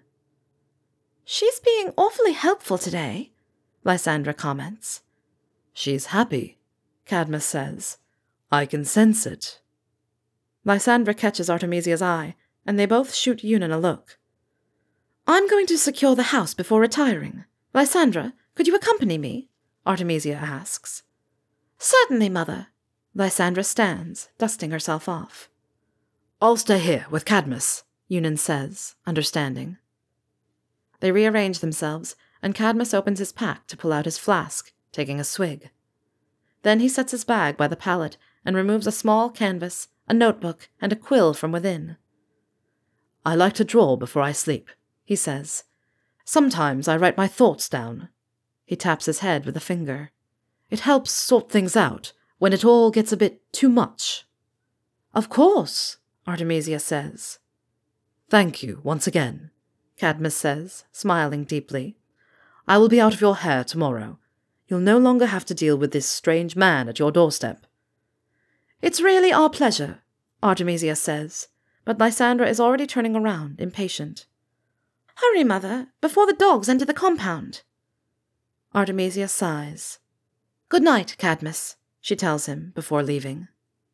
"She's being awfully helpful today," Lysandra comments. "She's happy," Cadmus says. "I can sense it." Lysandra catches Artemisia's eye, and they both shoot Eunan a look. "I'm going to secure the house before retiring. Lysandra, could you accompany me?" Artemisia asks. "Certainly, mother." Lysandra stands, dusting herself off. "I'll stay here with Cadmus," Eunan says, understanding. They rearrange themselves, and Cadmus opens his pack to pull out his flask, taking a swig. Then he sets his bag by the pallet and removes a small canvas, a notebook, and a quill from within. "I like to draw before I sleep," he says. "Sometimes I write my thoughts down." He taps his head with a finger. "It helps sort things out when it all gets a bit too much." "Of course," Artemisia says. "Thank you once again," Cadmus says, smiling deeply. "I will be out of your hair tomorrow. You'll no longer have to deal with this strange man at your doorstep." "It's really our pleasure," Artemisia says, but Lysandra is already turning around, impatient. "Hurry, Mother, before the dogs enter the compound." Artemisia sighs. "Good night, Cadmus," she tells him before leaving.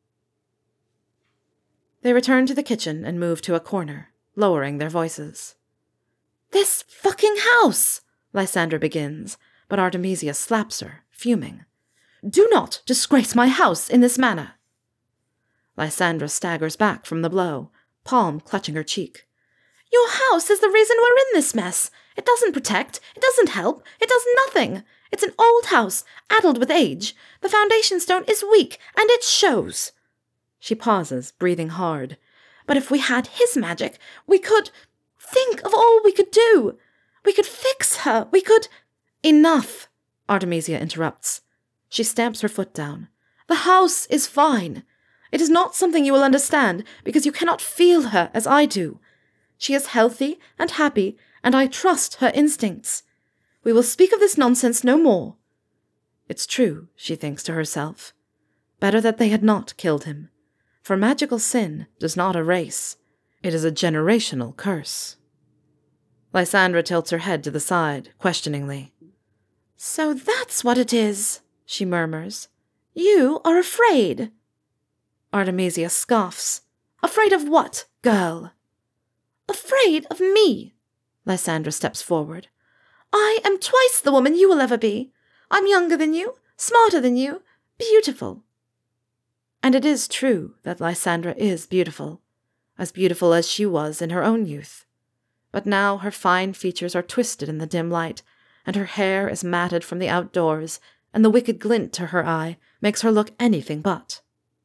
They return to the kitchen and move to a corner, lowering their voices. "This fucking house!" Lysandra begins, but Artemisia slaps her, fuming. "Do not disgrace my house in this manner." Lysandra staggers back from the blow, palm clutching her cheek. "Your house is the reason we're in this mess. It doesn't protect, it doesn't help, it does nothing. It's an old house, addled with age. The foundation stone is weak, and it shows." She pauses, breathing hard. "But if we had his magic, we could... Think of all we could do. We could fix her, we could... Enough, Artemisia interrupts. She stamps her foot down. The house is fine. It is not something you will understand, because you cannot feel her as I do. She is healthy and happy, and I trust her instincts. We will speak of this nonsense no more. It's true, she thinks to herself. Better that they had not killed him. For magical sin does not erase. It is a generational curse. Lysandra tilts her head to the side, questioningly. "So that's what it is," she murmurs. "You are afraid." Artemisia scoffs. "Afraid of what, girl?" "Afraid of me." Lysandra steps forward. "I am twice the woman you will ever be. I'm younger than you, smarter than you, beautiful." And it is true that Lysandra is beautiful, as beautiful as she was in her own youth. But now her fine features are twisted in the dim light, and her hair is matted from the outdoors, and the wicked glint to her eye makes her look anything but.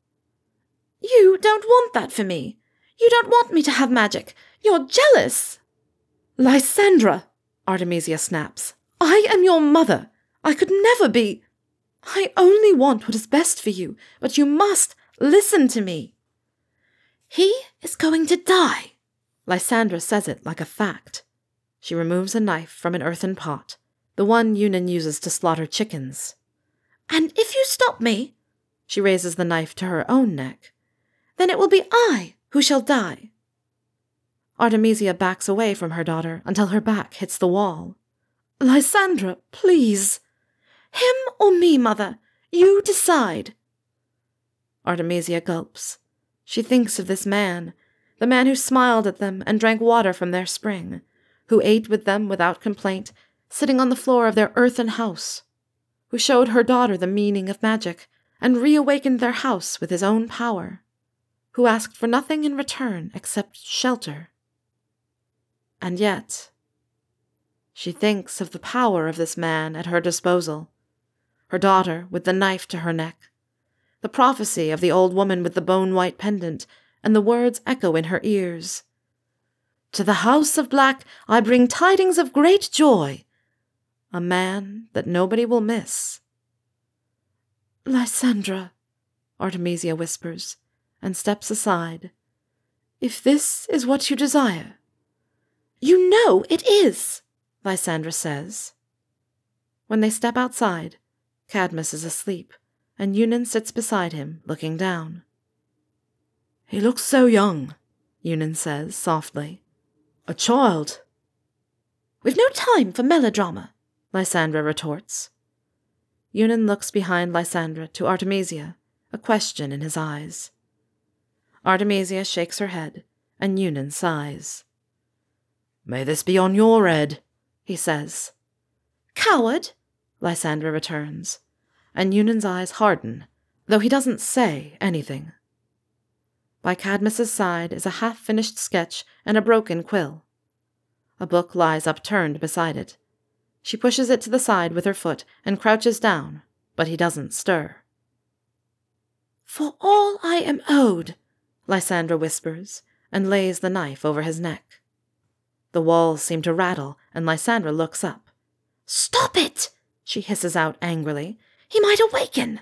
"You don't want that for me. You don't want me to have magic. You're jealous." "Lysandra," Artemisia snaps, "I am your mother. I could never be... I only want what is best for you, but you must listen to me." "He is going to die." Lysandra says it like a fact. She removes a knife from an earthen pot, the one Yunan uses to slaughter chickens. "And if you stop me," she raises the knife to her own neck, "then it will be I who shall die." Artemisia backs away from her daughter until her back hits the wall. "Lysandra, please." "Him or me, Mother? You decide." Artemisia gulps. She thinks of this man, the man who smiled at them and drank water from their spring, who ate with them without complaint, sitting on the floor of their earthen house, who showed her daughter the meaning of magic and reawakened their house with his own power, who asked for nothing in return except shelter. And yet, she thinks of the power of this man at her disposal, her daughter with the knife to her neck, the prophecy of the old woman with the bone-white pendant, and the words echo in her ears. "To the House of Black I bring tidings of great joy. A man that nobody will miss." "Lysandra," Artemisia whispers, and steps aside. "If this is what you desire." "You know it is," Lysandra says. When they step outside, Cadmus is asleep, and Yunan sits beside him, looking down. "He looks so young," Yunan says softly. "A child." "We've no time for melodrama," Lysandra retorts. Yunan looks behind Lysandra to Artemisia, a question in his eyes. Artemisia shakes her head, and Yunan sighs. "May this be on your head," he says. "Coward," Lysandra returns, and Yunan's eyes harden, though he doesn't say anything. By Cadmus's side is a half-finished sketch and a broken quill. A book lies upturned beside it. She pushes it to the side with her foot and crouches down, but he doesn't stir. "For all I am owed," Lysandra whispers, and lays the knife over his neck. The walls seem to rattle, and Lysandra looks up. "Stop it!" she hisses out angrily. "He might awaken!"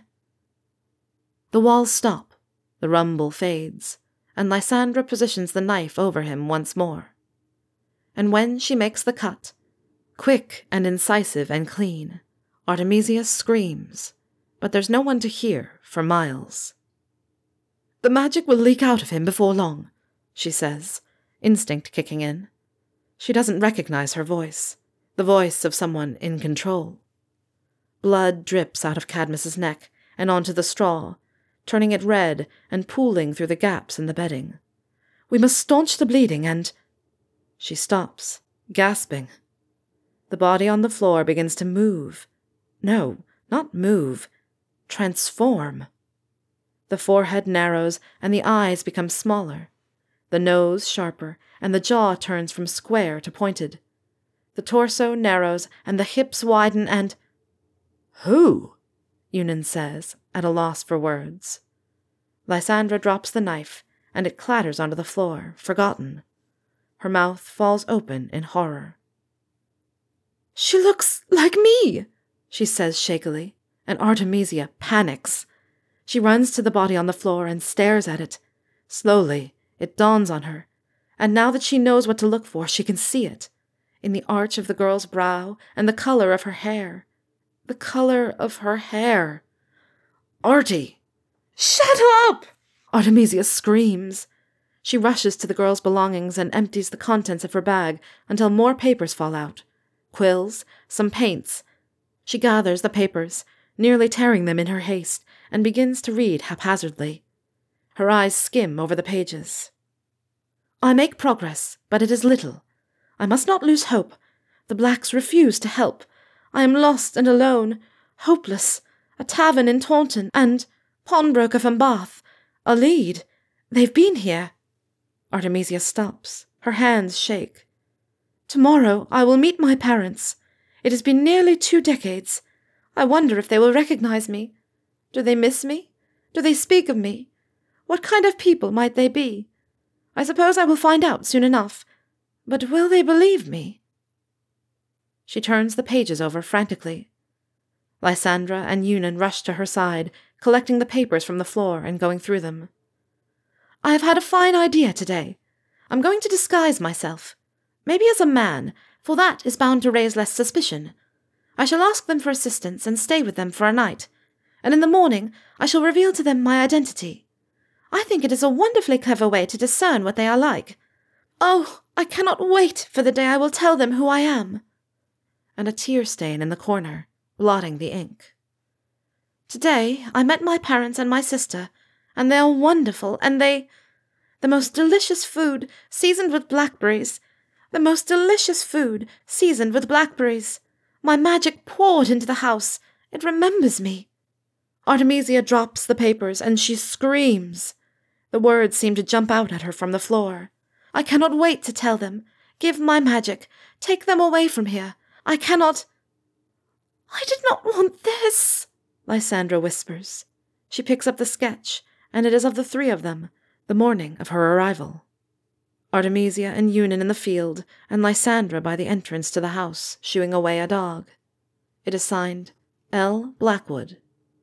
The walls stop, the rumble fades, and Lysandra positions the knife over him once more. And when she makes the cut, quick and incisive and clean, Artemisia screams, but there's no one to hear for miles. "The magic will leak out of him before long," she says, instinct kicking in. She doesn't recognize her voice, the voice of someone in control. Blood drips out of Cadmus's neck and onto the straw, turning it red and pooling through the gaps in the bedding. "We must staunch the bleeding and—" She stops, gasping. The body on the floor begins to move. No, not move. Transform. The forehead narrows and the eyes become smaller. The nose sharper and the jaw turns from square to pointed. The torso narrows and the hips widen and— "Who?" Eunan says, at a loss for words. Lysandra drops the knife, and it clatters onto the floor, forgotten. Her mouth falls open in horror. "She looks like me," she says shakily, and Artemisia panics. She runs to the body on the floor and stares at it. Slowly, it dawns on her, and now that she knows what to look for, she can see it, in the arch of the girl's brow and the color of her hair. The color of her hair. "Artie!" "Shut up!" Artemisia screams. She rushes to the girl's belongings and empties the contents of her bag until more papers fall out. Quills, some paints. She gathers the papers, nearly tearing them in her haste, and begins to read haphazardly. Her eyes skim over the pages. "I make progress, but it is little. I must not lose hope. The blacks refuse to help. I am lost and alone, hopeless. A tavern in Taunton, and pawnbroker from Bath. A lead. They've been here." Artemisia stops. Her hands shake. "Tomorrow I will meet my parents. It has been nearly two decades. I wonder if they will recognize me. Do they miss me? Do they speak of me? What kind of people might they be? I suppose I will find out soon enough. But will they believe me?" She turns the pages over frantically. Lysandra and Eunan rush to her side, collecting the papers from the floor and going through them. "I have had a fine idea today. I'm going to disguise myself. Maybe as a man, for that is bound to raise less suspicion. I shall ask them for assistance and stay with them for a night, and in the morning I shall reveal to them my identity. I think it is a wonderfully clever way to discern what they are like. Oh, I cannot wait for the day I will tell them who I am." And a tear stain in the corner, blotting the ink. "Today I met my parents and my sister, and they are wonderful, and they— The most delicious food, seasoned with blackberries. The most delicious food, seasoned with blackberries. My magic poured into the house. It remembers me." Artemisia drops the papers, and she screams. The words seem to jump out at her from the floor. "I cannot wait to tell them. Give my magic. Take them away from here. I cannot—" "I did not want this," Lysandra whispers. She picks up the sketch, and it is of the three of them, the morning of her arrival. Artemisia and Eunan in the field, and Lysandra by the entrance to the house, shooing away a dog. It is signed L. Blackwood.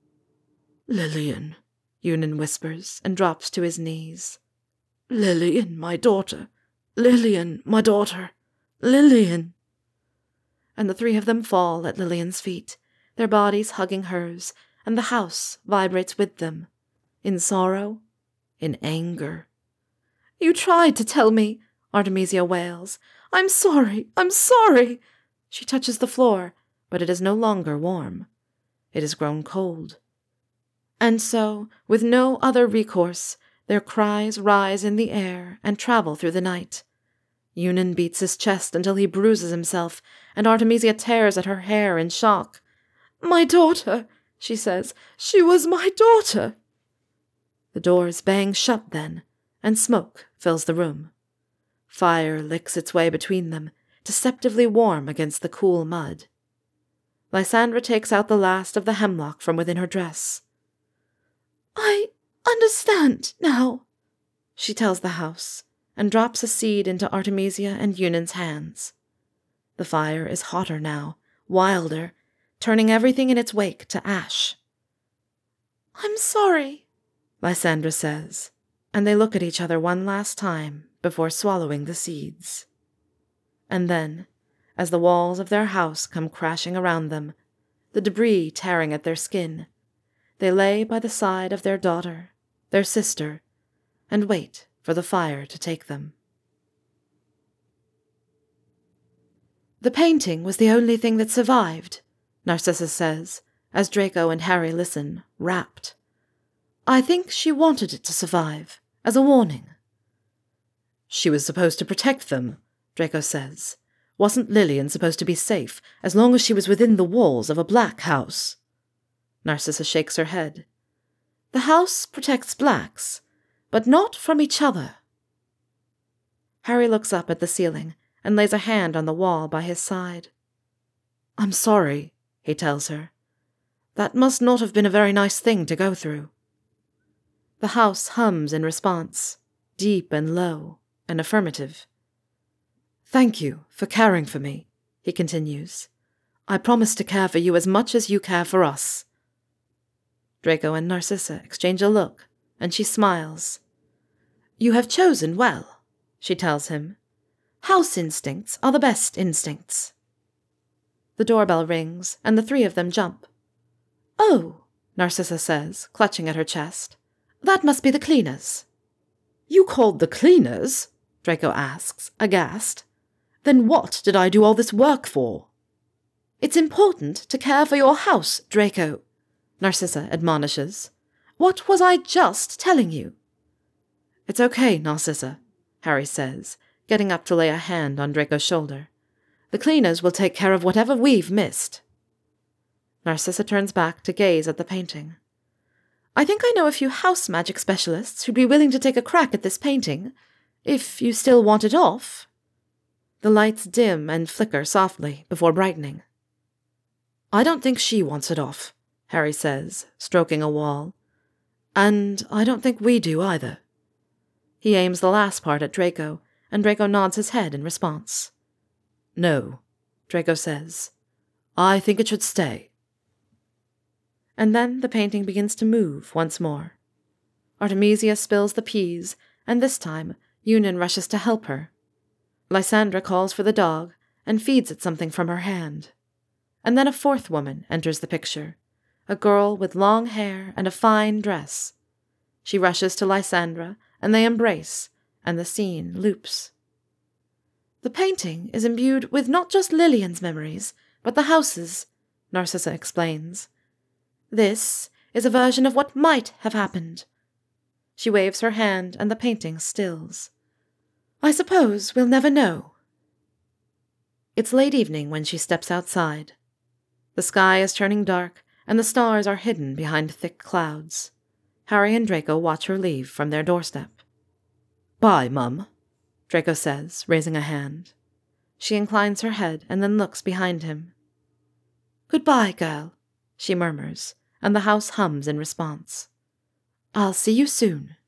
"Lillian," Eunan whispers, and drops to his knees. "Lillian, my daughter. Lillian, my daughter. Lillian." And the three of them fall at Lillian's feet, their bodies hugging hers, and the house vibrates with them, in sorrow, in anger. "You tried to tell me," Artemisia wails. "I'm sorry, I'm sorry." She touches the floor, but it is no longer warm. It has grown cold. And so, with no other recourse, their cries rise in the air and travel through the night. Eunan beats his chest until he bruises himself, and Artemisia tears at her hair in shock. "My daughter," she says. "She was my daughter." The doors bang shut then, and smoke fills the room. Fire licks its way between them, deceptively warm against the cool mud. Lysandra takes out the last of the hemlock from within her dress. "I understand now," she tells the house, and drops a seed into Artemisia and Unan's hands. The fire is hotter now, wilder, turning everything in its wake to ash. "I'm sorry," Lysandra says, and they look at each other one last time before swallowing the seeds. And then, as the walls of their house come crashing around them, the debris tearing at their skin, they lay by the side of their daughter, their sister, and wait for the fire to take them. "The painting was the only thing that survived," Narcissa says, as Draco and Harry listen, rapt. "I think she wanted it to survive, as a warning." "She was supposed to protect them," Draco says. "Wasn't Lillian supposed to be safe as long as she was within the walls of a black house?" Narcissa shakes her head. "The house protects blacks, but not from each other." Harry looks up at the ceiling and lays a hand on the wall by his side. "I'm sorry," he tells her. "That must not have been a very nice thing to go through." The house hums in response, deep and low, and affirmative. "Thank you for caring for me," he continues. "I promise to care for you as much as you care for us." Draco and Narcissa exchange a look, and she smiles. "You have chosen well," she tells him. "House instincts are the best instincts." The doorbell rings, and the three of them jump. "Oh," Narcissa says, clutching at her chest. "That must be the cleaners." "You called the cleaners?" Draco asks, aghast. "Then what did I do all this work for?" "It's important to care for your house, Draco," Narcissa admonishes. "What was I just telling you?" "It's okay, Narcissa," Harry says, getting up to lay a hand on Draco's shoulder. "The cleaners will take care of whatever we've missed." Narcissa turns back to gaze at the painting. "I think I know a few house magic specialists who'd be willing to take a crack at this painting, if you still want it off." The lights dim and flicker softly before brightening. "I don't think she wants it off," Harry says, stroking a wall. "And I don't think we do either." He aims the last part at Draco, and Draco nods his head in response. "No," Draco says. "I think it should stay." And then the painting begins to move once more. Artemisia spills the peas, and this time Unan rushes to help her. Lysandra calls for the dog and feeds it something from her hand. And then a fourth woman enters the picture, a girl with long hair and a fine dress. She rushes to Lysandra, and they embrace, and the scene loops. "The painting is imbued with not just Lillian's memories, but the house's," Narcissa explains. "This is a version of what might have happened." She waves her hand, and the painting stills. "I suppose we'll never know." It's late evening when she steps outside. The sky is turning dark, and the stars are hidden behind thick clouds. Harry and Draco watch her leave from their doorstep. "Bye, Mum," Draco says, raising a hand. She inclines her head and then looks behind him. "Goodbye, girl," she murmurs, and the house hums in response. "I'll see you soon."